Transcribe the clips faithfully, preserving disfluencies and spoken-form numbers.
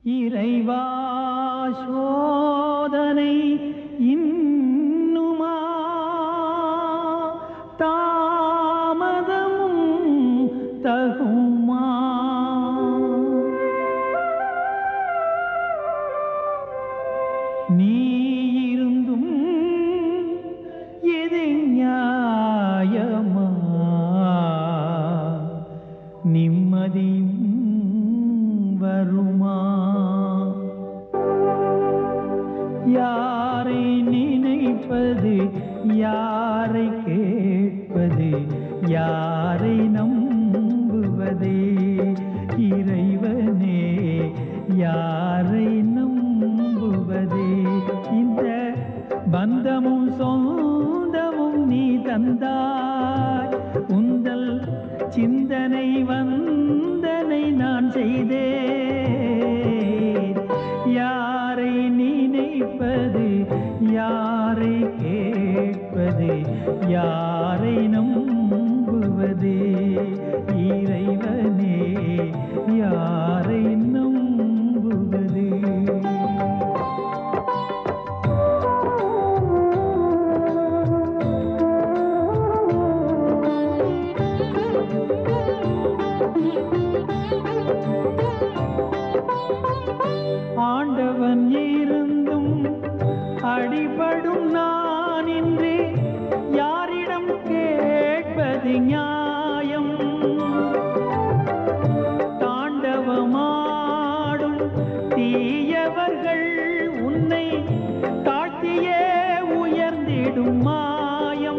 இறைவா சோதனை இன்னுமா தாமதமும் தகுமா நீ இருந்தும் எது நியாயமா நிம்மதியும் வருமா யாரை நினைப்பது யாரை கேட்பது யாரை நம்புவதே இறைவனே யாரை நம்புவதே இந்த பந்தமும் சொந்தமும் நீ தந்தாய் உந்தல் சிந்தனை வந்தனை நான் செய்தேன் யாரை நினைப்பது யாரை கேட்பது யாரை நம்புவதே இறைவனே யாரை நம்புவதே ஆண்டவன் இருந்தும் அடிபடும் நான் இன்று யாரிடம் கேட்பது நியாயம் தாண்டவமாடும் தீயவர்கள் உன்னை தாழ்த்தியே உயர்ந்திடும் மாயம்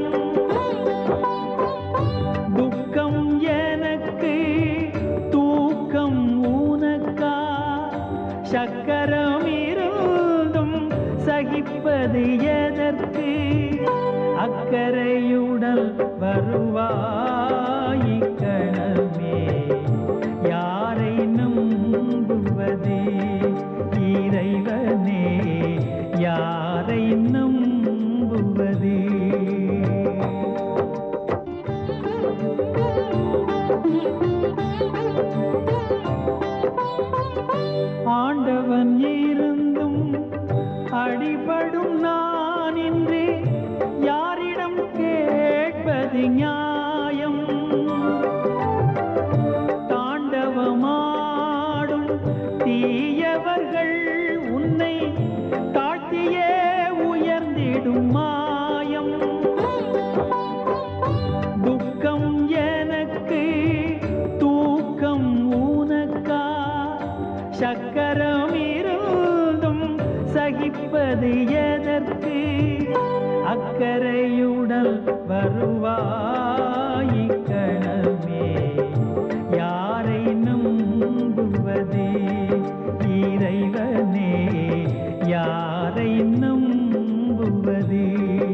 துக்கம் எனக்கு தூக்கம் உனக்கா சக்கரம் இருந்தும் சகிப்பது எதற்கு அக்கறையுடன் வருவாய் கணமே யாரை நம்புவதே இறைவனே யாரை நம்புவதே ஆண்டவன் இருந்தும் அடிபடும் நான் இன்று யாரிடம் கேட்பது நியாயம் தாண்டவமாடும் தீயவர்கள் உன்னை தாழ்த்தியே உயர்ந்திடும் மாயம் துக்கம் எனக்கு தூக்கம் உனக்கா சக்கரம் இருந்தும் சகிப்பது எதற்கு அக்கறையுடன் வருவாய் கணமே யாரை நம்புவதே இறைவனே யாரை நம்புவதே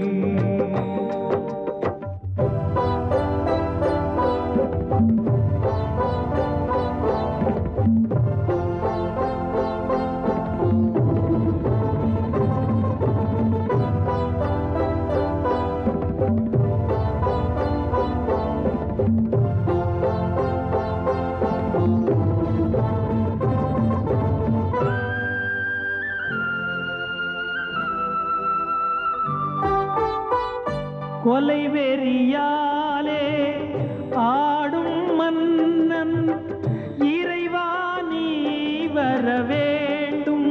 கொலை வெறியாலே ஆடும் மன்னன் இறைவா நீ வர வேண்டும்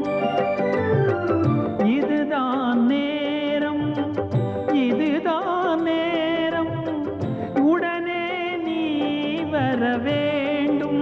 இதுதான் நேரம் இதுதான் நேரம் உடனே நீ வர வேண்டும்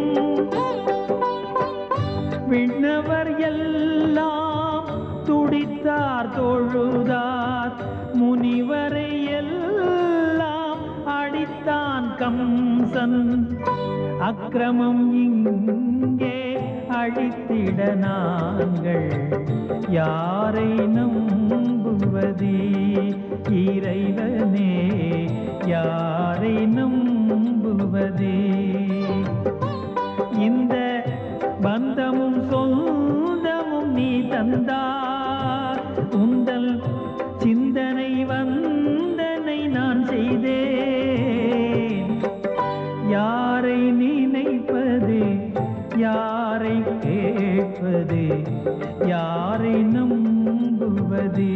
விண்ணவர் எல்லாம் துடித்தார் தொழுதார் முனிவரை எல்லாம் அடித்தான் கம்சன் அக்கிரமம் இங்கே அழித்திட நாங்கள் யாரை நம்புவதே இறைவனே யாரை நம்புவதே இந்த பந்தமும் சொந்தமும் நீ தந்தார் உந்தல் சிந்தனை வந்தனை நான் செய்தேன் யாரை நினைப்பது யாரை கே கேட்பதே யாரை நம்புவதே?